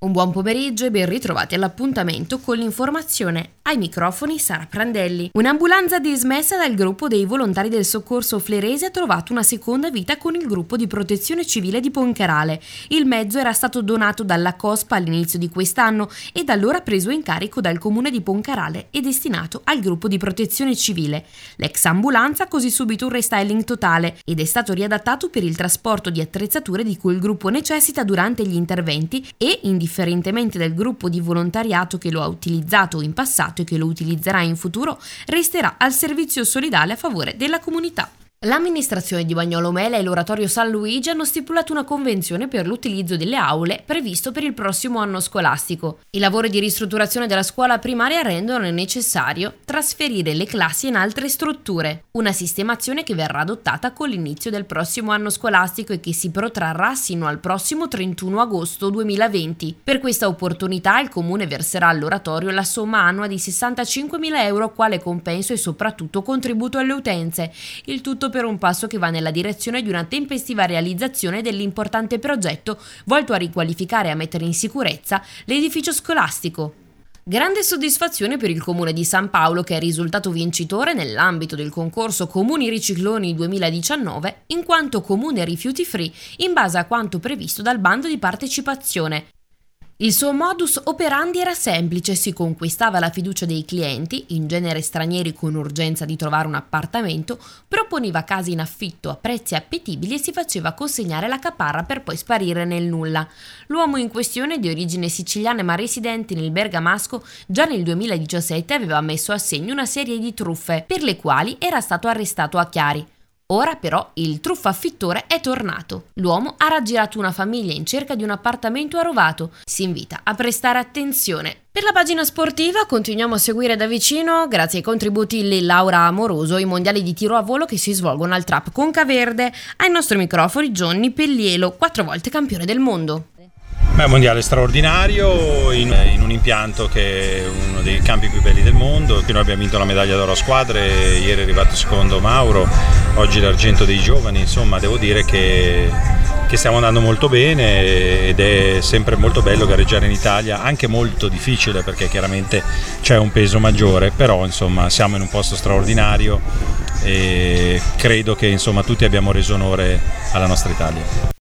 Un buon pomeriggio e ben ritrovati all'appuntamento con l'informazione. Ai microfoni Sara Prandelli. Un'ambulanza dismessa dal gruppo dei volontari del soccorso flerese ha trovato una seconda vita con il gruppo di protezione civile di Poncarale. Il mezzo era stato donato dalla COSPA all'inizio di quest'anno e da allora preso in carico dal comune di Poncarale e destinato al gruppo di protezione civile. L'ex ambulanza ha così subito un restyling totale ed è stato riadattato per il trasporto di attrezzature di cui il gruppo necessita durante gli interventi e, indifferentemente dal gruppo di volontariato che lo ha utilizzato in passato e che lo utilizzerà in futuro, resterà al servizio solidale a favore della comunità. L'amministrazione di Bagnolo Mela e l'Oratorio San Luigi hanno stipulato una convenzione per l'utilizzo delle aule previsto per il prossimo anno scolastico. I lavori di ristrutturazione della scuola primaria rendono necessario trasferire le classi in altre strutture, una sistemazione che verrà adottata con l'inizio del prossimo anno scolastico e che si protrarrà sino al prossimo 31 agosto 2020. Per questa opportunità il Comune verserà all'Oratorio la somma annua di 65.000 euro quale compenso e soprattutto contributo alle utenze, il tutto per un passo che va nella direzione di una tempestiva realizzazione dell'importante progetto volto a riqualificare e a mettere in sicurezza l'edificio scolastico. Grande soddisfazione per il Comune di San Paolo che è risultato vincitore nell'ambito del concorso Comuni Ricicloni 2019 in quanto comune rifiuti free in base a quanto previsto dal bando di partecipazione. Il suo modus operandi era semplice, si conquistava la fiducia dei clienti, in genere stranieri con urgenza di trovare un appartamento, proponeva case in affitto a prezzi appetibili e si faceva consegnare la caparra per poi sparire nel nulla. L'uomo in questione, di origine siciliana ma residente nel Bergamasco, già nel 2017 aveva messo a segno una serie di truffe, per le quali era stato arrestato a Chiari. Ora però il truffafittore è tornato. L'uomo ha raggirato una famiglia in cerca di un appartamento a Rovato. Si invita a prestare attenzione. Per la pagina sportiva continuiamo a seguire da vicino, grazie ai contributi di Laura Amoroso, i mondiali di tiro a volo che si svolgono al Trap Concaverde. Ai nostri microfoni Johnny Pellielo, 4 volte campione del mondo. Un mondiale straordinario in un impianto che è uno dei campi più belli del mondo. Noi abbiamo vinto la medaglia d'oro a squadre, ieri è arrivato secondo Mauro, oggi l'argento dei giovani. Insomma, devo dire che stiamo andando molto bene ed è sempre molto bello gareggiare in Italia, anche molto difficile perché chiaramente c'è un peso maggiore, però insomma siamo in un posto straordinario e credo che insomma tutti abbiamo reso onore alla nostra Italia.